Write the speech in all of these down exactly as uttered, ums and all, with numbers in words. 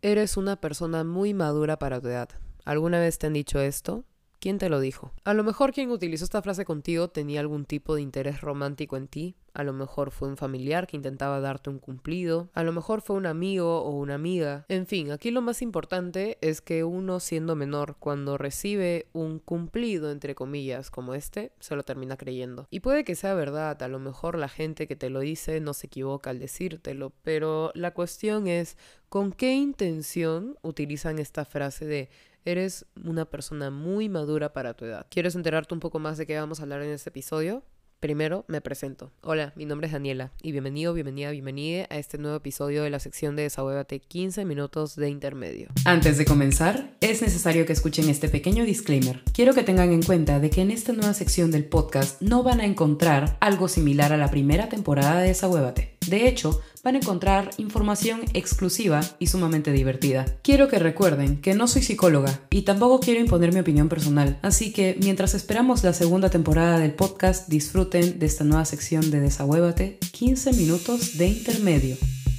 Eres una persona muy madura para tu edad. ¿Alguna vez te han dicho esto? ¿Quién te lo dijo? A lo mejor quien utilizó esta frase contigo tenía algún tipo de interés romántico en ti. A lo mejor fue un familiar que intentaba darte un cumplido. A lo mejor fue un amigo o una amiga. En fin, aquí lo más importante es que uno, siendo menor, cuando recibe un cumplido, entre comillas, como este, se lo termina creyendo. Y puede que sea verdad, a lo mejor la gente que te lo dice no se equivoca al decírtelo, pero la cuestión es, ¿con qué intención utilizan esta frase de eres una persona muy madura para tu edad? ¿Quieres enterarte un poco más de qué vamos a hablar en este episodio? Primero, me presento. Hola, mi nombre es Daniela y bienvenido, bienvenida, bienvenida a este nuevo episodio de la sección de Desahuévate quince minutos de intermedio. Antes de comenzar, es necesario que escuchen este pequeño disclaimer. Quiero que tengan en cuenta de que en esta nueva sección del podcast no van a encontrar algo similar a la primera temporada de Desahuévate. De hecho, van a encontrar información exclusiva y sumamente divertida. Quiero que recuerden que no soy psicóloga y tampoco quiero imponer mi opinión personal, así que mientras esperamos la segunda temporada del podcast, disfruten de esta nueva sección de Desahuévate, quince minutos de intermedio.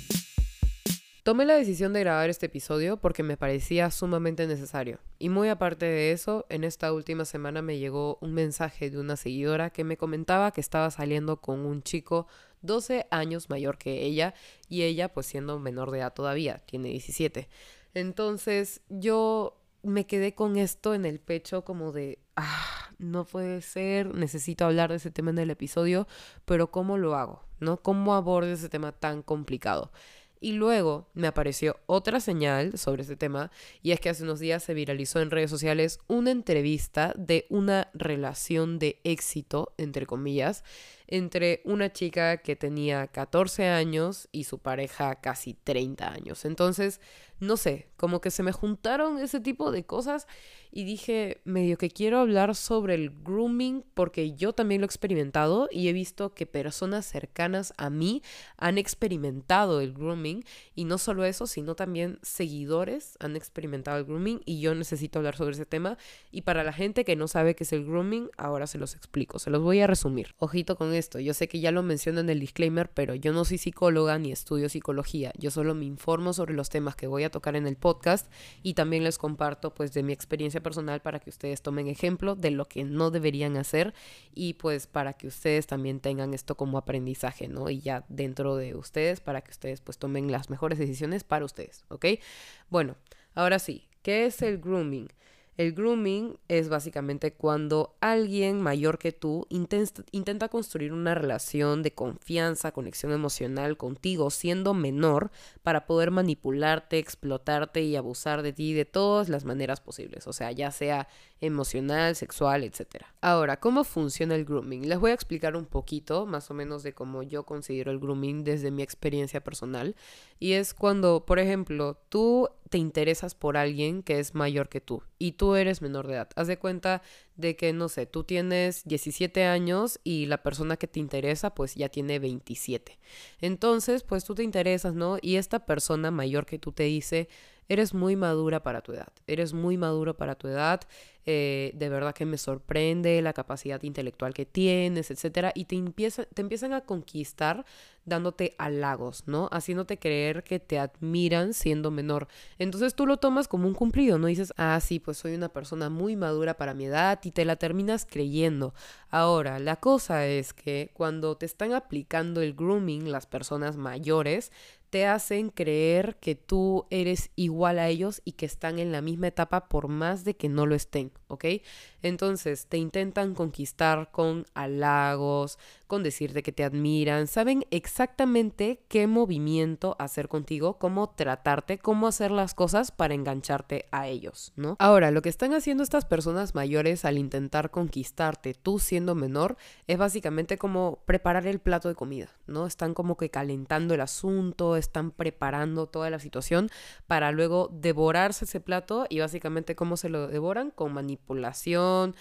Tomé la decisión de grabar este episodio porque me parecía sumamente necesario. Y muy aparte de eso, en esta última semana me llegó un mensaje de una seguidora que me comentaba que estaba saliendo con un chico doce años mayor que ella y ella pues siendo menor de edad todavía, tiene diecisiete. Entonces yo me quedé con esto en el pecho como de, ah, no puede ser, necesito hablar de ese tema en el episodio, pero ¿cómo lo hago? ¿No? ¿Cómo abordo ese tema tan complicado? Y luego me apareció otra señal sobre ese tema y es que hace unos días se viralizó en redes sociales una entrevista de una relación de éxito, entre comillas, entre una chica que tenía catorce años y su pareja casi treinta años. Entonces, no sé, como que se me juntaron ese tipo de cosas y dije, medio que quiero hablar sobre el grooming porque yo también lo he experimentado y he visto que personas cercanas a mí han experimentado el grooming y no solo eso, sino también seguidores han experimentado el grooming y yo necesito hablar sobre ese tema. Y para la gente que no sabe qué es el grooming, ahora se los explico, se los voy a resumir. Ojito con esto, yo sé que ya lo menciono en el disclaimer, pero yo no soy psicóloga ni estudio psicología, yo solo me informo sobre los temas que voy a tocar en el podcast y también les comparto pues de mi experiencia personal para que ustedes tomen ejemplo de lo que no deberían hacer y pues para que ustedes también tengan esto como aprendizaje, ¿no? Y ya dentro de ustedes para que ustedes pues tomen las mejores decisiones para ustedes, ¿ok? Bueno, ahora sí, ¿qué es el grooming? El grooming es básicamente cuando alguien mayor que tú intenta, intenta construir una relación de confianza, conexión emocional contigo siendo menor para poder manipularte, explotarte y abusar de ti de todas las maneras posibles, o sea, ya sea emocional, sexual, etcétera. Ahora, ¿cómo funciona el grooming? Les voy a explicar un poquito, más o menos, de cómo yo considero el grooming desde mi experiencia personal. Y es cuando, por ejemplo, tú te interesas por alguien que es mayor que tú y tú eres menor de edad. Haz de cuenta de que, no sé, tú tienes diecisiete años y la persona que te interesa pues ya tiene veintisiete. Entonces, pues tú te interesas, ¿no? Y esta persona mayor que tú te dice, eres muy madura para tu edad, eres muy maduro para tu edad, eh, de verdad que me sorprende la capacidad intelectual que tienes, etcétera, y te, empieza, te empiezan a conquistar dándote halagos, ¿no? Haciéndote creer que te admiran siendo menor. Entonces tú lo tomas como un cumplido, ¿no? Dices, ah, sí, pues soy una persona muy madura para mi edad y te la terminas creyendo. Ahora, la cosa es que cuando te están aplicando el grooming, las personas mayores te hacen creer que tú eres igual a ellos y que están en la misma etapa por más de que no lo estén, ¿ok? Entonces te intentan conquistar con halagos, con decirte que te admiran, saben exactamente qué movimiento hacer contigo, cómo tratarte, cómo hacer las cosas para engancharte a ellos, ¿no? Ahora, lo que están haciendo estas personas mayores al intentar conquistarte tú siendo menor es básicamente como preparar el plato de comida, ¿no? Están como que calentando el asunto, están preparando toda la situación para luego devorarse ese plato y básicamente cómo se lo devoran con manipulación,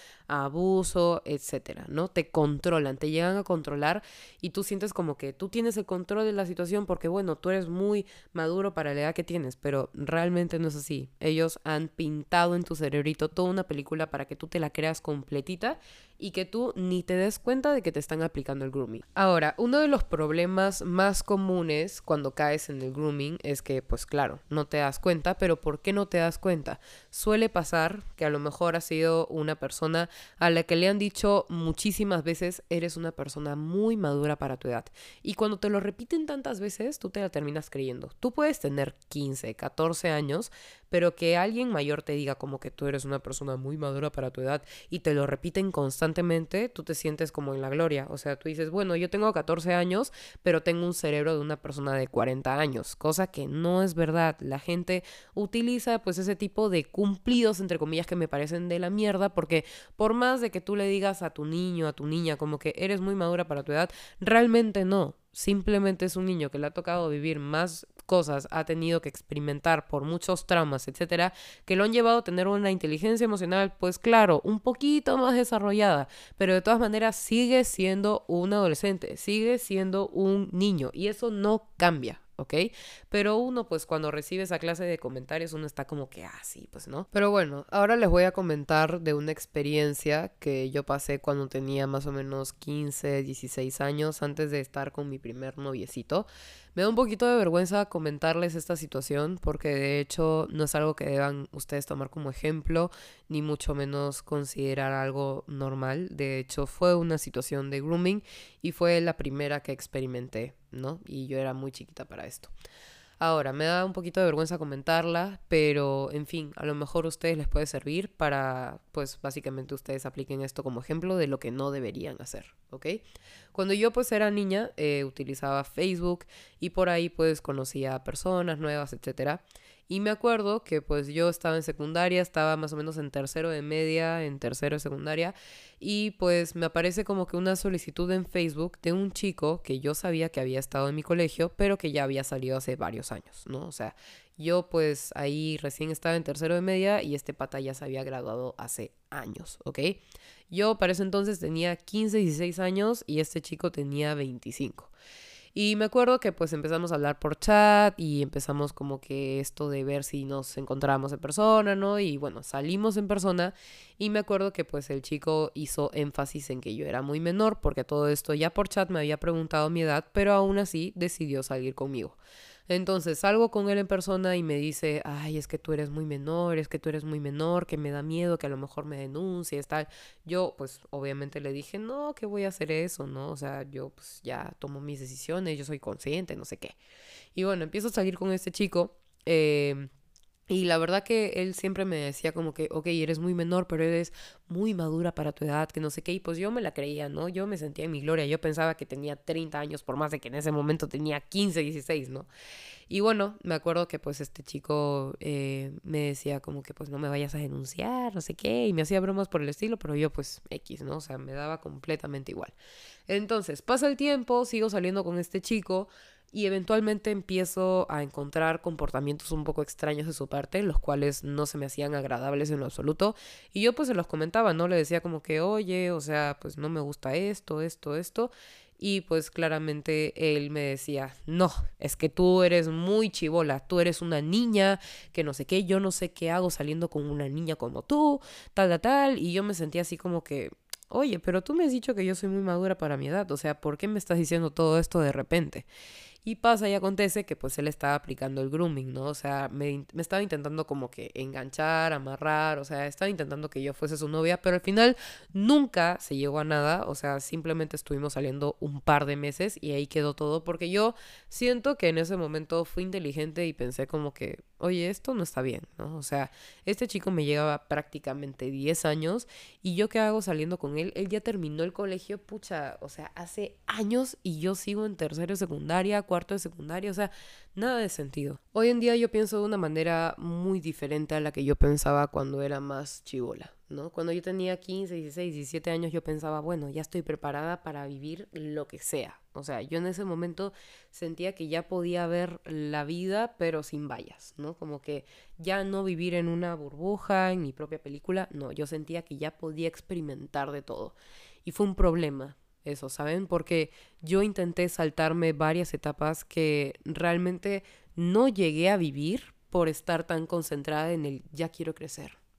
abuso, etcétera, ¿no? Te controlan, te llegan a controlar y tú sientes como que tú tienes el control de la situación porque, bueno, tú eres muy maduro para la edad que tienes, pero realmente no es así. Ellos han pintado en tu cerebrito toda una película para que tú te la creas completita y que tú ni te des cuenta de que te están aplicando el grooming. Ahora, uno de los problemas más comunes cuando caes en el grooming es que, pues claro, no te das cuenta, pero ¿por qué no te das cuenta? Suele pasar que a lo mejor has sido una persona a la que le han dicho muchísimas veces, eres una persona muy madura para tu edad. Y cuando te lo repiten tantas veces, tú te la terminas creyendo. Tú puedes tener quince, catorce años, pero que alguien mayor te diga como que tú eres una persona muy madura para tu edad y te lo repiten constantemente, tú te sientes como en la gloria. O sea, tú dices, bueno, yo tengo catorce años, pero tengo un cerebro de una persona de cuarenta años, cosa que no es verdad. La gente utiliza pues ese tipo de cumplidos, entre comillas, que me parecen de la mierda, porque por más de que tú le digas a tu niño, a tu niña, como que eres muy madura para tu edad, realmente no. Simplemente es un niño que le ha tocado vivir más cosas, ha tenido que experimentar por muchos traumas, etcétera, que lo han llevado a tener una inteligencia emocional, pues claro, un poquito más desarrollada, pero de todas maneras sigue siendo un adolescente, sigue siendo un niño y eso no cambia. ¿Ok? Pero uno, pues cuando recibe esa clase de comentarios, uno está como que, ah, sí, pues no. Pero bueno, ahora les voy a comentar de una experiencia que yo pasé cuando tenía más o menos quince, dieciséis años, antes de estar con mi primer noviecito. Me da un poquito de vergüenza comentarles esta situación porque de hecho no es algo que deban ustedes tomar como ejemplo, ni mucho menos considerar algo normal. De hecho fue una situación de grooming y fue la primera que experimenté, ¿no? Y yo era muy chiquita para esto. Ahora, me da un poquito de vergüenza comentarla, pero en fin, a lo mejor a ustedes les puede servir para, pues básicamente ustedes apliquen esto como ejemplo de lo que no deberían hacer, ¿ok? Cuando yo pues era niña, eh, utilizaba Facebook y por ahí pues conocía a personas nuevas, etcétera. Y me acuerdo que pues yo estaba en secundaria, estaba más o menos en tercero de media, en tercero de secundaria, y pues me aparece como que una solicitud en Facebook de un chico que yo sabía que había estado en mi colegio, pero que ya había salido hace varios años, ¿no? O sea, yo pues ahí recién estaba en tercero de media y este pata ya se había graduado hace años, ¿ok? Yo para ese entonces tenía quince, dieciséis años y este chico tenía veinticinco. Y me acuerdo que pues empezamos a hablar por chat y empezamos como que esto de ver si nos encontrábamos en persona, ¿no? Y bueno, salimos en persona y me acuerdo que pues el chico hizo énfasis en que yo era muy menor porque todo esto ya por chat me había preguntado mi edad, pero aún así decidió salir conmigo. Entonces salgo con él en persona y me dice, ay, es que tú eres muy menor, es que tú eres muy menor, que me da miedo que a lo mejor me denuncies, tal. Yo, pues, obviamente le dije, no, que voy a hacer eso, ¿no? O sea, yo, pues, ya tomo mis decisiones, yo soy consciente, no sé qué. Y bueno, empiezo a salir con este chico, eh... Y la verdad que él siempre me decía como que, ok, eres muy menor, pero eres muy madura para tu edad, que no sé qué. Y pues yo me la creía, ¿no? Yo me sentía en mi gloria. Yo pensaba que tenía treinta años, por más de que en ese momento tenía quince, dieciséis, ¿no? Y bueno, me acuerdo que pues este chico eh, me decía como que pues no me vayas a denunciar, no sé qué. Y me hacía bromas por el estilo, pero yo pues X, ¿no? O sea, me daba completamente igual. Entonces, pasa el tiempo, sigo saliendo con este chico. Y eventualmente empiezo a encontrar comportamientos un poco extraños de su parte, los cuales no se me hacían agradables en lo absoluto. Y yo pues se los comentaba, ¿no? Le decía como que, oye, o sea, pues no me gusta esto, esto, esto. Y pues claramente él me decía, no, es que tú eres muy chibola, tú eres una niña, que no sé qué, yo no sé qué hago saliendo con una niña como tú, tal, tal, tal. Y yo me sentía así como que, oye, pero tú me has dicho que yo soy muy madura para mi edad, o sea, ¿por qué me estás diciendo todo esto de repente? Y pasa y acontece que pues él estaba aplicando el grooming, ¿no? O sea, me, me estaba intentando como que enganchar, amarrar, o sea, estaba intentando que yo fuese su novia, pero al final nunca se llegó a nada, o sea, simplemente estuvimos saliendo un par de meses y ahí quedó todo, porque yo siento que en ese momento fui inteligente y pensé como que, oye, esto no está bien, ¿no? O sea, este chico me llevaba prácticamente diez años y yo qué hago saliendo con él, él ya terminó el colegio, pucha, o sea, hace años y yo sigo en tercero de secundaria, cuarto de secundaria, o sea, nada de sentido. Hoy en día yo pienso de una manera muy diferente a la que yo pensaba cuando era más chibola, ¿no? Cuando yo tenía quince, dieciséis, diecisiete años yo pensaba, bueno, ya estoy preparada para vivir lo que sea. O sea, yo en ese momento sentía que ya podía ver la vida, pero sin vallas, ¿no? Como que ya no vivir en una burbuja, en mi propia película, no, yo sentía que ya podía experimentar de todo. Y fue un problema eso, ¿saben? Porque yo intenté saltarme varias etapas que realmente no llegué a vivir por estar tan concentrada en el ya quiero crecer,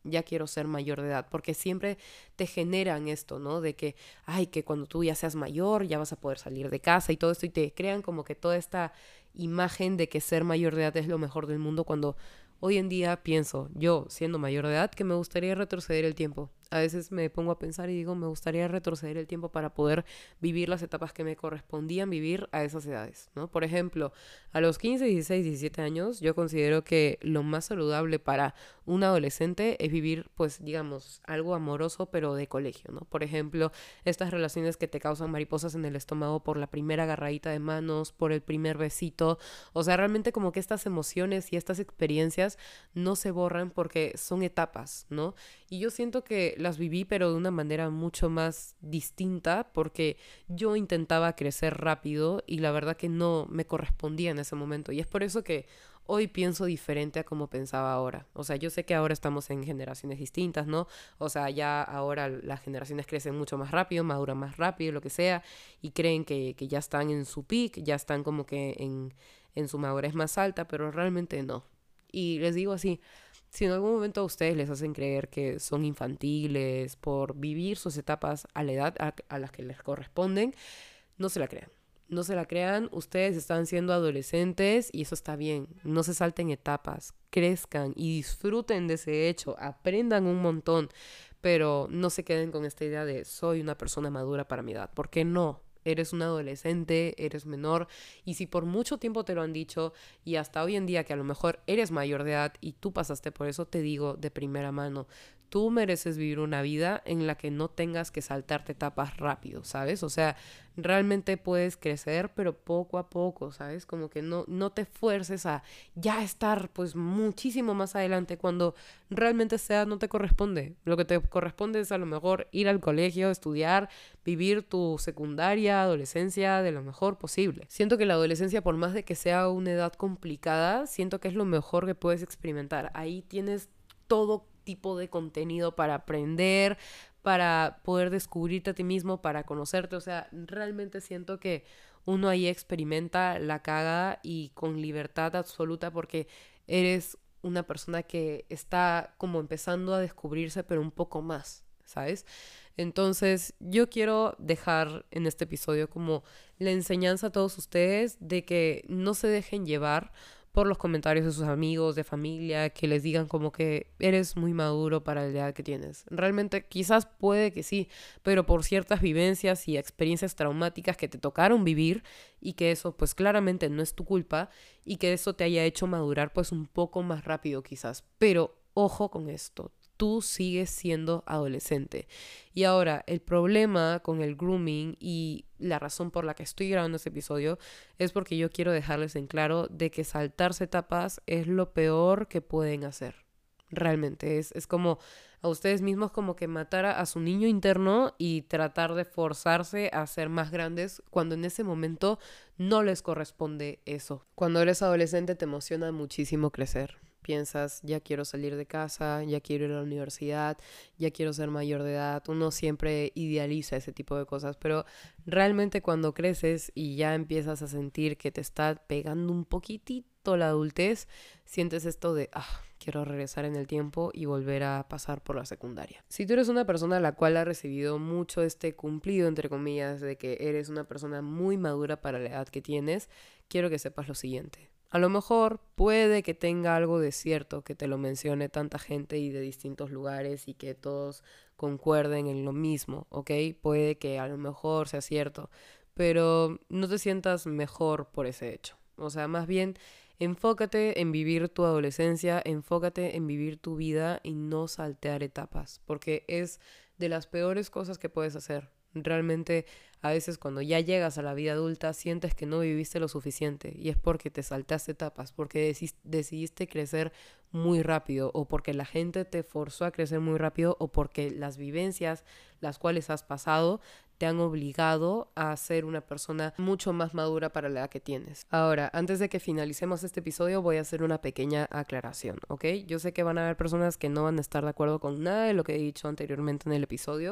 ya quiero ser mayor de edad, porque siempre te generan esto, ¿no? De que, ay, que cuando tú ya seas mayor ya vas a poder salir de casa y todo esto, y te crean como que toda esta imagen de que ser mayor de edad es lo mejor del mundo, cuando hoy en día pienso, yo siendo mayor de edad, que me gustaría retroceder el tiempo. A veces me pongo a pensar y digo, me gustaría retroceder el tiempo para poder vivir las etapas que me correspondían vivir a esas edades, ¿no? Por ejemplo, a los quince, dieciséis, diecisiete años, yo considero que lo más saludable para un adolescente es vivir, pues, digamos, algo amoroso, pero de colegio, ¿no? Por ejemplo, estas relaciones que te causan mariposas en el estómago por la primera agarradita de manos, por el primer besito. O sea, realmente como que estas emociones y estas experiencias no se borran porque son etapas, ¿no? Y yo siento que las viví, pero de una manera mucho más distinta, porque yo intentaba crecer rápido y la verdad que no me correspondía en ese momento. Y es por eso que hoy pienso diferente a como pensaba ahora. O sea, yo sé que ahora estamos en generaciones distintas, ¿no? O sea, ya ahora las generaciones crecen mucho más rápido, maduran más rápido, lo que sea, y creen que, que ya están en su peak, ya están como que en, en su madurez más alta, pero realmente no. Y les digo así, si en algún momento a ustedes les hacen creer que son infantiles por vivir sus etapas a la edad a, a las que les corresponden, no se la crean. No se la crean, ustedes están siendo adolescentes y eso está bien. No se salten etapas, crezcan y disfruten de ese hecho, aprendan un montón, pero no se queden con esta idea de soy una persona madura para mi edad, porque no. Eres un adolescente, eres menor, y si por mucho tiempo te lo han dicho y hasta hoy en día que a lo mejor eres mayor de edad y tú pasaste por eso, te digo de primera mano, tú mereces vivir una vida en la que no tengas que saltarte etapas rápido, ¿sabes? O sea, realmente puedes crecer, pero poco a poco, ¿sabes? Como que no, no te fuerces a ya estar pues muchísimo más adelante cuando realmente esa edad no te corresponde. Lo que te corresponde es a lo mejor ir al colegio, estudiar, vivir tu secundaria, adolescencia de lo mejor posible. Siento que la adolescencia, por más de que sea una edad complicada, siento que es lo mejor que puedes experimentar. Ahí tienes todo tipo de contenido para aprender, para poder descubrirte a ti mismo, para conocerte. O sea, realmente siento que uno ahí experimenta, la caga y con libertad absoluta porque eres una persona que está como empezando a descubrirse, pero un poco más, ¿sabes? Entonces, yo quiero dejar en este episodio como la enseñanza a todos ustedes de que no se dejen llevar por los comentarios de sus amigos, de familia, que les digan como que eres muy maduro para la edad que tienes. Realmente quizás puede que sí, pero por ciertas vivencias y experiencias traumáticas que te tocaron vivir y que eso pues claramente no es tu culpa y que eso te haya hecho madurar pues un poco más rápido quizás. Pero ojo con esto. Tú sigues siendo adolescente. Y ahora, el problema con el grooming y la razón por la que estoy grabando este episodio es porque yo quiero dejarles en claro de que saltarse etapas es lo peor que pueden hacer. Realmente, es, es como a ustedes mismos como que matar a, a su niño interno y tratar de forzarse a ser más grandes cuando en ese momento no les corresponde eso. Cuando eres adolescente te emociona muchísimo crecer. Piensas, ya quiero salir de casa, ya quiero ir a la universidad, ya quiero ser mayor de edad. Uno siempre idealiza ese tipo de cosas, pero realmente cuando creces y ya empiezas a sentir que te está pegando un poquitito la adultez, sientes esto de, ah, quiero regresar en el tiempo y volver a pasar por la secundaria. Si tú eres una persona a la cual ha recibido mucho este cumplido, entre comillas, de que eres una persona muy madura para la edad que tienes, quiero que sepas lo siguiente. A lo mejor puede que tenga algo de cierto que te lo mencione tanta gente y de distintos lugares y que todos concuerden en lo mismo, ¿ok? Puede que a lo mejor sea cierto, pero no te sientas mejor por ese hecho. O sea, más bien enfócate en vivir tu adolescencia, enfócate en vivir tu vida y no saltear etapas, porque es de las peores cosas que puedes hacer. Realmente a veces cuando ya llegas a la vida adulta sientes que no viviste lo suficiente y es porque te saltaste etapas, porque decis- decidiste crecer muy rápido o porque la gente te forzó a crecer muy rápido o porque las vivencias las cuales has pasado te han obligado a ser una persona mucho más madura para la edad que tienes. Ahora, antes de que finalicemos este episodio voy a hacer una pequeña aclaración, ¿ok? Yo sé que van a haber personas que no van a estar de acuerdo con nada de lo que he dicho anteriormente en el episodio,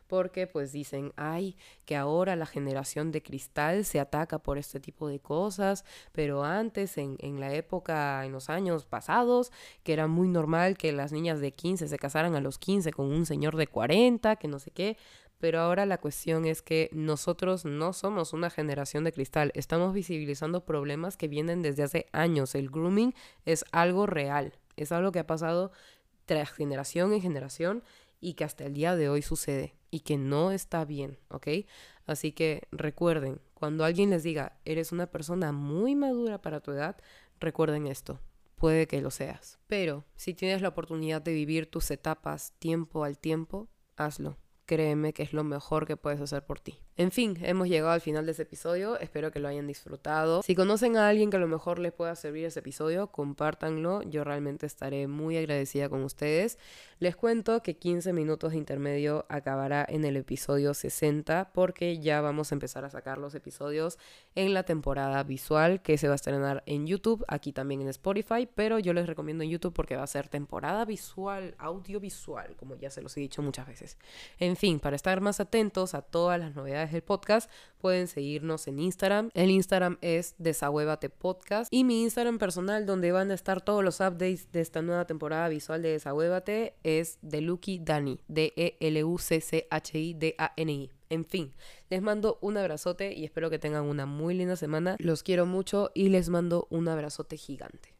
porque pues dicen, ay, que ahora la generación de cristal se ataca por este tipo de cosas, pero antes, en, en la época, en los años pasados, que era muy normal que las niñas de quince se casaran a los quince con un señor de cuarenta, que no sé qué. Pero ahora la cuestión es que nosotros no somos una generación de cristal. Estamos visibilizando problemas que vienen desde hace años. El grooming es algo real. Es algo que ha pasado tras generación en generación y que hasta el día de hoy sucede y que no está bien, ¿ok? Así que recuerden, cuando alguien les diga, eres una persona muy madura para tu edad, recuerden esto. Puede que lo seas. Pero si tienes la oportunidad de vivir tus etapas tiempo al tiempo, hazlo. Créeme que es lo mejor que puedes hacer por ti. En fin, hemos llegado al final de este episodio. Espero que lo hayan disfrutado. Si conocen a alguien que a lo mejor les pueda servir ese episodio, compártanlo. Yo realmente estaré muy agradecida con ustedes. Les cuento que quince minutos de intermedio acabará en el episodio sesenta porque ya vamos a empezar a sacar los episodios en la temporada visual que se va a estrenar en YouTube, aquí también en Spotify, pero yo les recomiendo en YouTube porque va a ser temporada visual, audiovisual, como ya se los he dicho muchas veces. En fin, para estar más atentos a todas las novedades del podcast, pueden seguirnos en Instagram. El Instagram es Desahuévate Podcast y mi Instagram personal, donde van a estar todos los updates de esta nueva temporada visual de Desahuévate, es DeLuckyDani, D E L U C C H I D A N I. En fin, les mando un abrazote y espero que tengan una muy linda semana. Los quiero mucho y les mando un abrazote gigante.